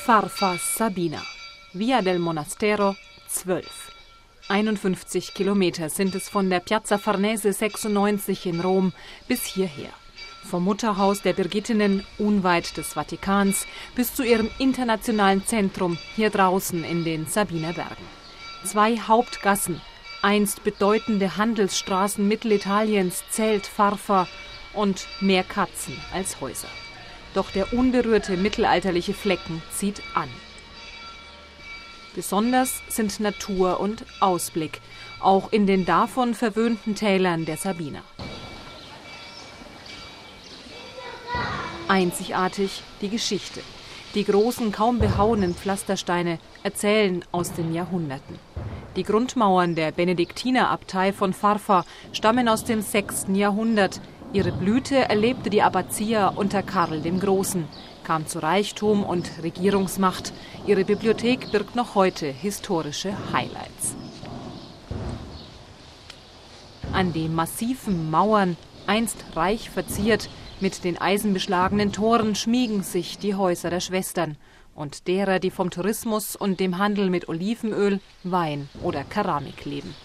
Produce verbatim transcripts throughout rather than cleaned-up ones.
Farfa Sabina, Via del Monastero zwölf. einundfünfzig Kilometer sind es von der Piazza Farnese sechsundneunzig in Rom bis hierher. Vom Mutterhaus der Birgittinnen unweit des Vatikans bis zu ihrem internationalen Zentrum hier draußen in den Sabinerbergen. Zwei Hauptgassen, einst bedeutende Handelsstraßen Mittelitaliens, zählt Farfa und mehr Katzen als Häuser. Doch der unberührte mittelalterliche Flecken zieht an. Besonders sind Natur und Ausblick, auch in den davon verwöhnten Tälern der Sabiner. Einzigartig die Geschichte. Die großen, kaum behauenen Pflastersteine erzählen aus den Jahrhunderten. Die Grundmauern der Benediktinerabtei von Farfa stammen aus dem sechsten Jahrhundert. Ihre Blüte erlebte die Abbazia unter Karl dem Großen, kam zu Reichtum und Regierungsmacht. Ihre Bibliothek birgt noch heute historische Highlights. An den massiven Mauern, einst reich verziert, mit den eisenbeschlagenen Toren schmiegen sich die Häuser der Schwestern und derer, die vom Tourismus und dem Handel mit Olivenöl, Wein oder Keramik leben.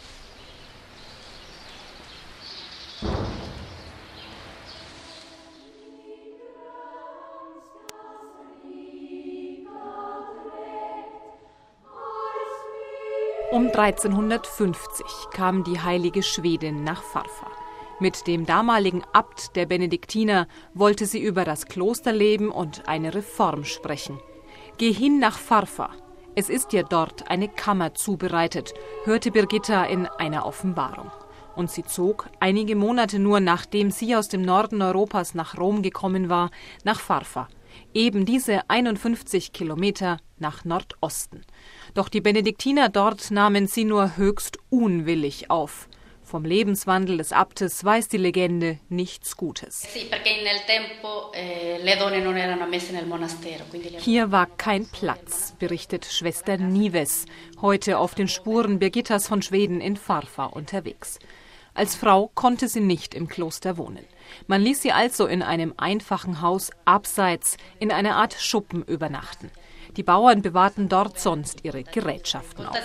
Um dreizehnhundertfünfzig kam die heilige Schwedin nach Farfa. Mit dem damaligen Abt der Benediktiner wollte sie über das Klosterleben und eine Reform sprechen. »Geh hin nach Farfa. Es ist dir dort eine Kammer zubereitet«, hörte Birgitta in einer Offenbarung. Und sie zog, einige Monate nur nachdem sie aus dem Norden Europas nach Rom gekommen war, nach Farfa. Eben diese einundfünfzig Kilometer nach Nordosten. Doch die Benediktiner dort nahmen sie nur höchst unwillig auf. Vom Lebenswandel des Abtes weiß die Legende nichts Gutes. Hier war kein Platz, berichtet Schwester Nives, heute auf den Spuren Birgittas von Schweden in Farfa unterwegs. Als Frau konnte sie nicht im Kloster wohnen. Man ließ sie also in einem einfachen Haus abseits in einer Art Schuppen übernachten. Die Bauern bewahrten dort sonst ihre Gerätschaften auf.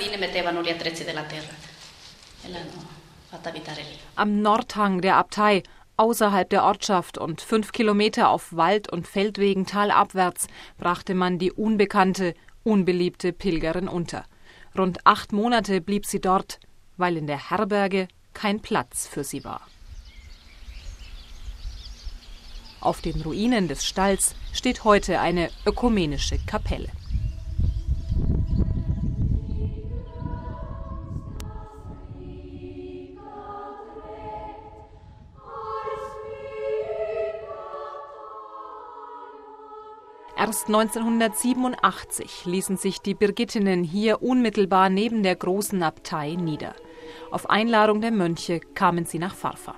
Am Nordhang der Abtei, außerhalb der Ortschaft und fünf Kilometer auf Wald- und Feldwegen talabwärts, brachte man die unbekannte, unbeliebte Pilgerin unter. Rund acht Monate blieb sie dort, weil in der Herberge kein Platz für sie war. Auf den Ruinen des Stalls steht heute eine ökumenische Kapelle. Erst neunzehnhundertsiebenundachtzig ließen sich die Birgittinnen hier unmittelbar neben der großen Abtei nieder. Auf Einladung der Mönche kamen sie nach Farfa.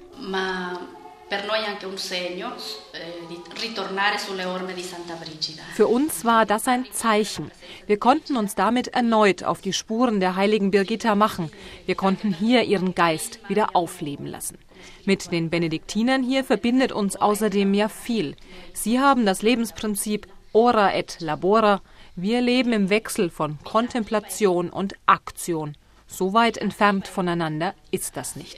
Für uns war das ein Zeichen. Wir konnten uns damit erneut auf die Spuren der heiligen Birgitta machen. Wir konnten hier ihren Geist wieder aufleben lassen. Mit den Benediktinern hier verbindet uns außerdem ja viel. Sie haben das Lebensprinzip Ora et labora. Wir leben im Wechsel von Kontemplation und Aktion. So weit entfernt voneinander ist das nicht.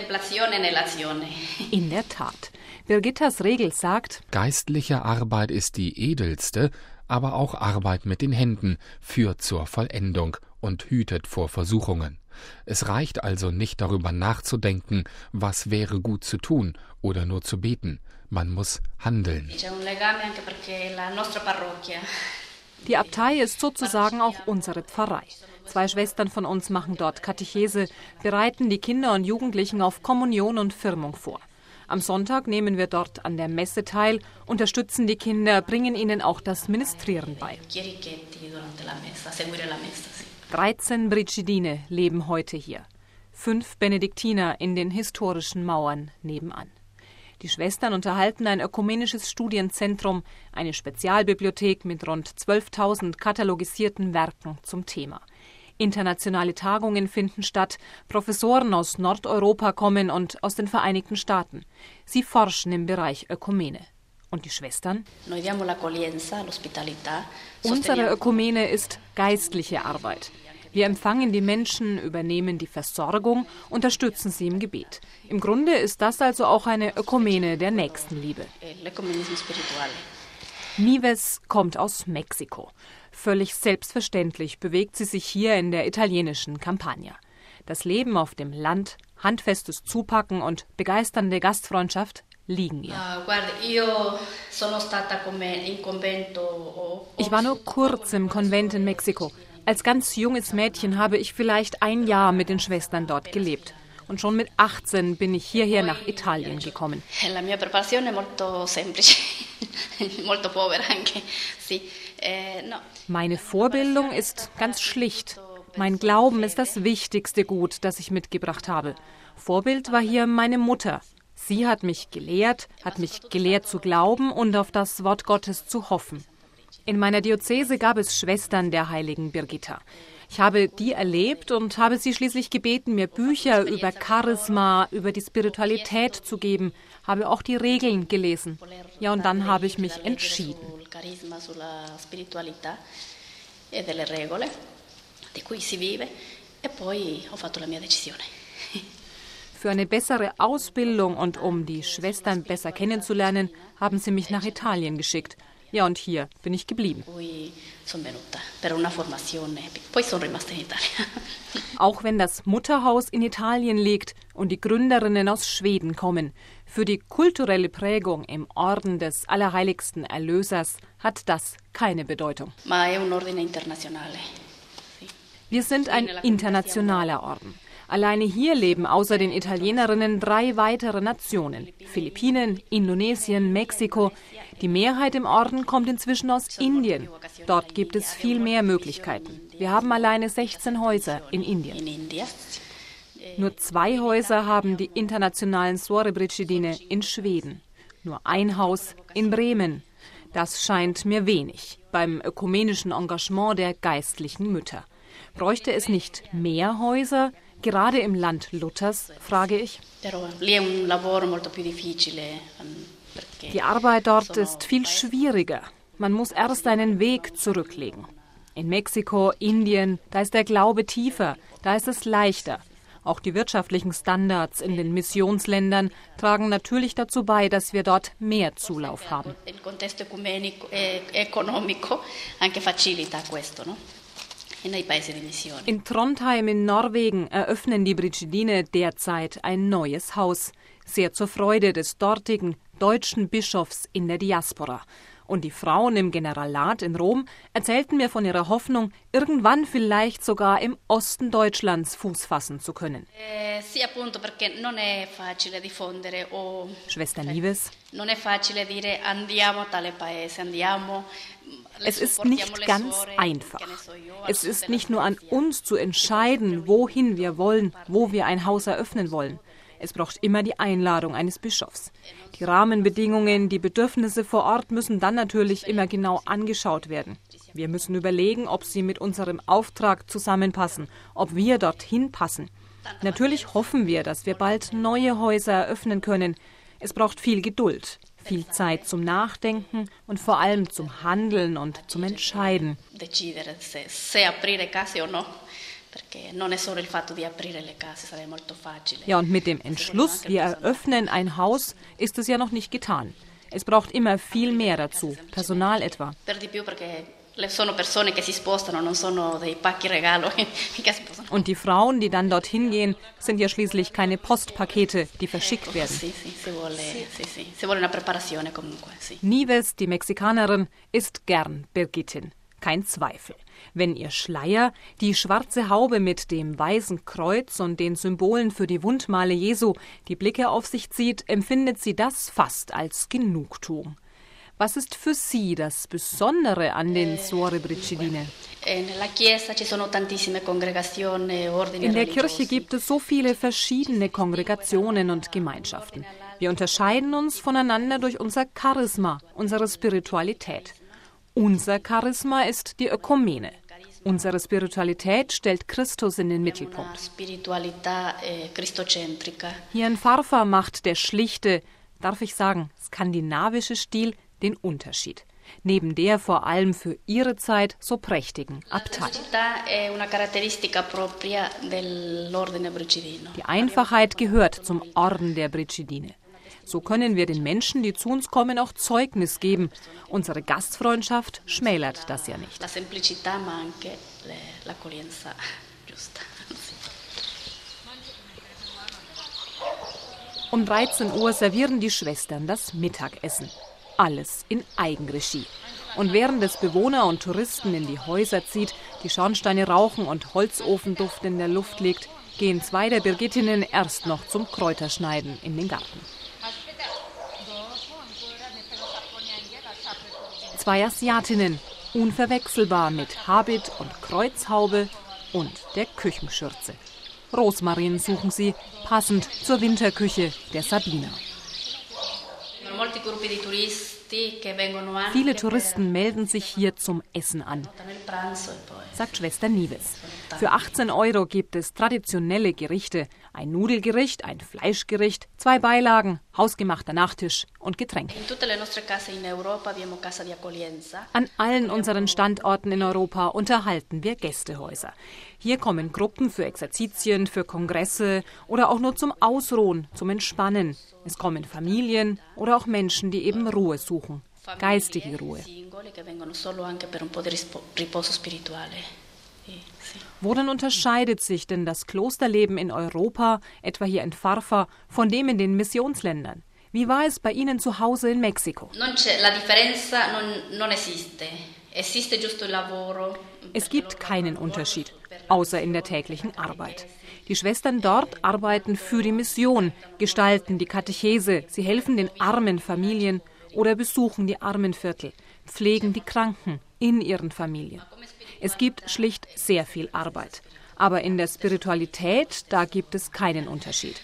In der Tat. Birgittas Regel sagt: Geistliche Arbeit ist die edelste, aber auch Arbeit mit den Händen führt zur Vollendung und hütet vor Versuchungen. Es reicht also nicht darüber nachzudenken, was wäre gut zu tun oder nur zu beten. Man muss handeln. Die Abtei ist sozusagen auch unsere Pfarrei. Zwei Schwestern von uns machen dort Katechese, bereiten die Kinder und Jugendlichen auf Kommunion und Firmung vor. Am Sonntag nehmen wir dort an der Messe teil, unterstützen die Kinder, bringen ihnen auch das Ministrieren bei. dreizehn Brigidine leben heute hier. Fünf Benediktiner in den historischen Mauern nebenan. Die Schwestern unterhalten ein ökumenisches Studienzentrum, eine Spezialbibliothek mit rund zwölftausend katalogisierten Werken zum Thema. Internationale Tagungen finden statt, Professoren aus Nordeuropa kommen und aus den Vereinigten Staaten. Sie forschen im Bereich Ökumene. Und die Schwestern? Unsere Ökumene ist geistliche Arbeit. Wir empfangen die Menschen, übernehmen die Versorgung, unterstützen sie im Gebet. Im Grunde ist das also auch eine Ökumene der Nächstenliebe. Nieves kommt aus Mexiko. Völlig selbstverständlich bewegt sie sich hier in der italienischen Campagna. Das Leben auf dem Land, handfestes Zupacken und begeisternde Gastfreundschaft liegen ihr. Ich war nur kurz im Konvent in Mexiko. Als ganz junges Mädchen habe ich vielleicht ein Jahr mit den Schwestern dort gelebt. Und schon mit achtzehn bin ich hierher nach Italien gekommen. Meine Vorbildung ist ganz schlicht. Mein Glauben ist das wichtigste Gut, das ich mitgebracht habe. Vorbild war hier meine Mutter. Sie hat mich gelehrt, hat mich gelehrt zu glauben und auf das Wort Gottes zu hoffen. In meiner Diözese gab es Schwestern der heiligen Birgitta. Ich habe die erlebt und habe sie schließlich gebeten, mir Bücher über Charisma, über die Spiritualität zu geben, habe auch die Regeln gelesen. Ja, und dann habe ich mich entschieden. Für eine bessere Ausbildung und um die Schwestern besser kennenzulernen, haben sie mich nach Italien geschickt. Ja, und hier bin ich geblieben. Auch wenn das Mutterhaus in Italien liegt und die Gründerinnen aus Schweden kommen, für die kulturelle Prägung im Orden des Allerheiligsten Erlösers hat das keine Bedeutung. Wir sind ein internationaler Orden. Alleine hier leben außer den Italienerinnen drei weitere Nationen: Philippinen, Indonesien, Mexiko. Die Mehrheit im Orden kommt inzwischen aus Indien. Dort gibt es viel mehr Möglichkeiten. Wir haben alleine sechzehn Häuser in Indien. Nur zwei Häuser haben die internationalen Suore Brigidine in Schweden. Nur ein Haus in Bremen. Das scheint mir wenig beim ökumenischen Engagement der geistlichen Mütter. Bräuchte es nicht mehr Häuser? Gerade im Land Luthers, frage ich. Die Arbeit dort ist viel schwieriger. Man muss erst einen Weg zurücklegen. In Mexiko, Indien, da ist der Glaube tiefer, da ist es leichter. Auch die wirtschaftlichen Standards in den Missionsländern tragen natürlich dazu bei, dass wir dort mehr Zulauf haben. In Trondheim in Norwegen eröffnen die Brigidine derzeit ein neues Haus, sehr zur Freude des dortigen deutschen Bischofs in der Diaspora. Und die Frauen im Generalat in Rom erzählten mir von ihrer Hoffnung, irgendwann vielleicht sogar im Osten Deutschlands Fuß fassen zu können. Schwester Nieves. Es ist nicht ganz einfach. Es ist nicht nur an uns zu entscheiden, wohin wir wollen, wo wir ein Haus eröffnen wollen. Es braucht immer die Einladung eines Bischofs. Die Rahmenbedingungen, die Bedürfnisse vor Ort müssen dann natürlich immer genau angeschaut werden. Wir müssen überlegen, ob sie mit unserem Auftrag zusammenpassen, ob wir dorthin passen. Natürlich hoffen wir, dass wir bald neue Häuser eröffnen können. Es braucht viel Geduld, viel Zeit zum Nachdenken und vor allem zum Handeln und zum Entscheiden. Ja, und mit dem Entschluss, wir eröffnen ein Haus, ist es ja noch nicht getan. Es braucht immer viel mehr dazu, Personal etwa. Und die Frauen, die dann dorthin gehen, sind ja schließlich keine Postpakete, die verschickt werden. Nieves, die Mexikanerin, ist gern Birgittin. Kein Zweifel. Wenn ihr Schleier, die schwarze Haube mit dem weißen Kreuz und den Symbolen für die Wundmale Jesu, die Blicke auf sich zieht, empfindet sie das fast als Genugtuung. Was ist für Sie das Besondere an den Suore Brigidine? In der Kirche gibt es so viele verschiedene Kongregationen und Gemeinschaften. Wir unterscheiden uns voneinander durch unser Charisma, unsere Spiritualität. Unser Charisma ist die Ökumene. Unsere Spiritualität stellt Christus in den Mittelpunkt. Hier in Farfa macht der schlichte, darf ich sagen, skandinavische Stil den Unterschied. Neben der vor allem für ihre Zeit so prächtigen Abtei. Die Einfachheit gehört zum Orden der Brigidine. So können wir den Menschen, die zu uns kommen, auch Zeugnis geben. Unsere Gastfreundschaft schmälert das ja nicht. Um dreizehn Uhr servieren die Schwestern das Mittagessen. Alles in Eigenregie. Und während es Bewohner und Touristen in die Häuser zieht, die Schornsteine rauchen und Holzofenduft in der Luft liegt, gehen zwei der Birgittinnen erst noch zum Kräuterschneiden in den Garten. Zwei Asiatinnen, unverwechselbar mit Habit und Kreuzhaube und der Küchenschürze. Rosmarin suchen sie, passend zur Winterküche der Sabiner. Viele Touristen melden sich hier zum Essen an, sagt Schwester Nieves. Für achtzehn Euro gibt es traditionelle Gerichte, ein Nudelgericht, ein Fleischgericht, zwei Beilagen, hausgemachter Nachtisch und Getränke. An allen unseren Standorten in Europa unterhalten wir Gästehäuser. Hier kommen Gruppen für Exerzitien, für Kongresse oder auch nur zum Ausruhen, zum Entspannen. Es kommen Familien oder auch Menschen, die eben Ruhe suchen, geistige Ruhe. Worin unterscheidet sich denn das Klosterleben in Europa, etwa hier in Farfa, von dem in den Missionsländern? Wie war es bei Ihnen zu Hause in Mexiko? Es gibt keinen Unterschied, außer in der täglichen Arbeit. Die Schwestern dort arbeiten für die Mission, gestalten die Katechese, sie helfen den armen Familien oder besuchen die Armenviertel, pflegen die Kranken in ihren Familien. Es gibt schlicht sehr viel Arbeit. Aber in der Spiritualität, da gibt es keinen Unterschied.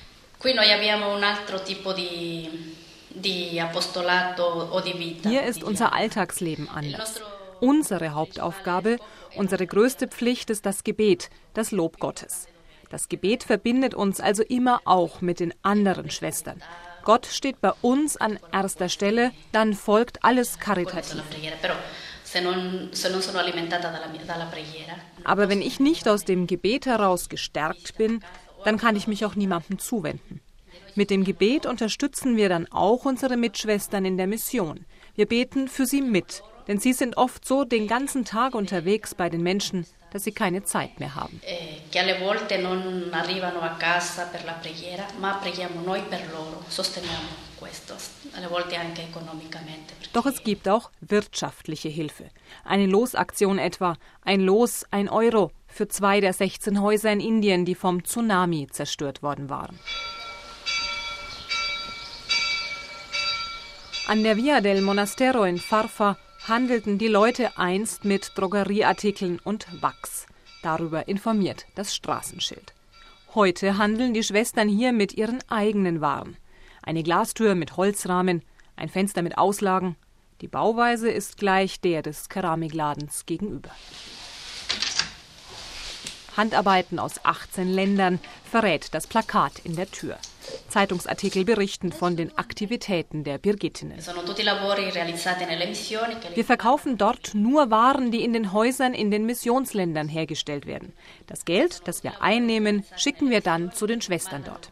Hier ist unser Alltagsleben anders. Unsere Hauptaufgabe, unsere größte Pflicht ist das Gebet, das Lob Gottes. Das Gebet verbindet uns also immer auch mit den anderen Schwestern. Gott steht bei uns an erster Stelle, dann folgt alles karitativ. Aber wenn ich nicht aus dem Gebet heraus gestärkt bin, dann kann ich mich auch niemandem zuwenden. Mit dem Gebet unterstützen wir dann auch unsere Mitschwestern in der Mission. Wir beten für sie mit, denn sie sind oft so den ganzen Tag unterwegs bei den Menschen, dass sie keine Zeit mehr haben. Doch es gibt auch wirtschaftliche Hilfe. Eine Losaktion etwa, ein Los, ein Euro für zwei der sechzehn Häuser in Indien, die vom Tsunami zerstört worden waren. An der Via del Monastero in Farfa handelten die Leute einst mit Drogerieartikeln und Wachs. Darüber informiert das Straßenschild. Heute handeln die Schwestern hier mit ihren eigenen Waren. Eine Glastür mit Holzrahmen, ein Fenster mit Auslagen. Die Bauweise ist gleich der des Keramikladens gegenüber. Handarbeiten aus achtzehn Ländern verrät das Plakat in der Tür. Zeitungsartikel berichten von den Aktivitäten der Birgittinnen. Wir verkaufen dort nur Waren, die in den Häusern in den Missionsländern hergestellt werden. Das Geld, das wir einnehmen, schicken wir dann zu den Schwestern dort.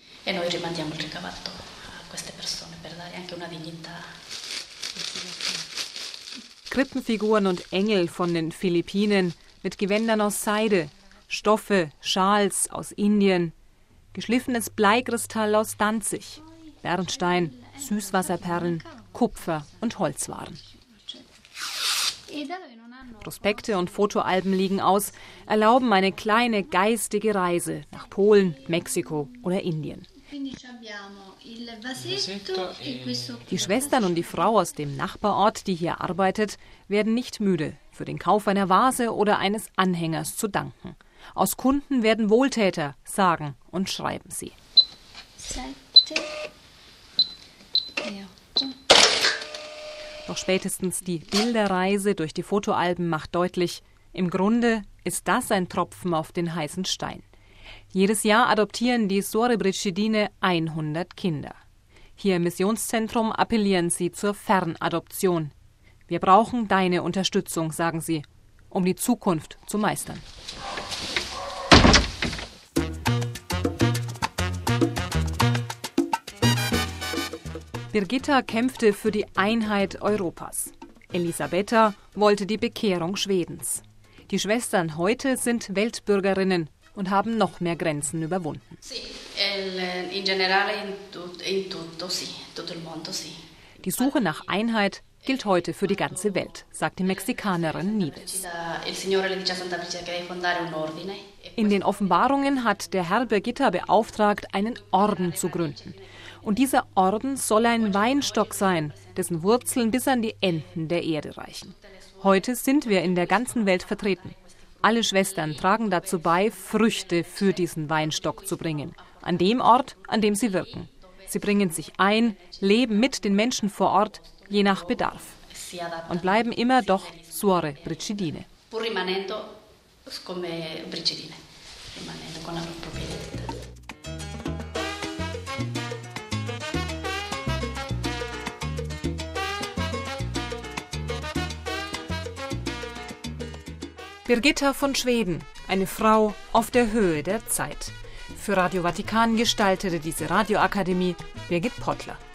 Krippenfiguren und Engel von den Philippinen mit Gewändern aus Seide, Stoffe, Schals aus Indien, geschliffenes Bleikristall aus Danzig, Bernstein, Süßwasserperlen, Kupfer und Holzwaren. Prospekte und Fotoalben liegen aus, erlauben eine kleine geistige Reise nach Polen, Mexiko oder Indien. Die Schwestern und die Frau aus dem Nachbarort, die hier arbeitet, werden nicht müde, für den Kauf einer Vase oder eines Anhängers zu danken. Aus Kunden werden Wohltäter, sagen und schreiben sie. Doch spätestens die Bilderreise durch die Fotoalben macht deutlich, im Grunde ist das ein Tropfen auf den heißen Stein. Jedes Jahr adoptieren die Suore Brigidine hundert Kinder. Hier im Missionszentrum appellieren sie zur Fernadoption. Wir brauchen deine Unterstützung, sagen sie, um die Zukunft zu meistern. Birgitta kämpfte für die Einheit Europas. Elisabetta wollte die Bekehrung Schwedens. Die Schwestern heute sind Weltbürgerinnen und haben noch mehr Grenzen überwunden. Die Suche nach Einheit gilt heute für die ganze Welt, sagt die Mexikanerin Nieves. In den Offenbarungen hat der Herr Birgitta beauftragt, einen Orden zu gründen. Und dieser Orden soll ein Weinstock sein, dessen Wurzeln bis an die Enden der Erde reichen. Heute sind wir in der ganzen Welt vertreten. Alle Schwestern tragen dazu bei, Früchte für diesen Weinstock zu bringen, an dem Ort, an dem sie wirken. Sie bringen sich ein, leben mit den Menschen vor Ort, je nach Bedarf. Und bleiben immer doch Suore Brigidine. Birgitta von Schweden, eine Frau auf der Höhe der Zeit. Für Radio Vatikan gestaltete diese Radioakademie Birgit Pottler.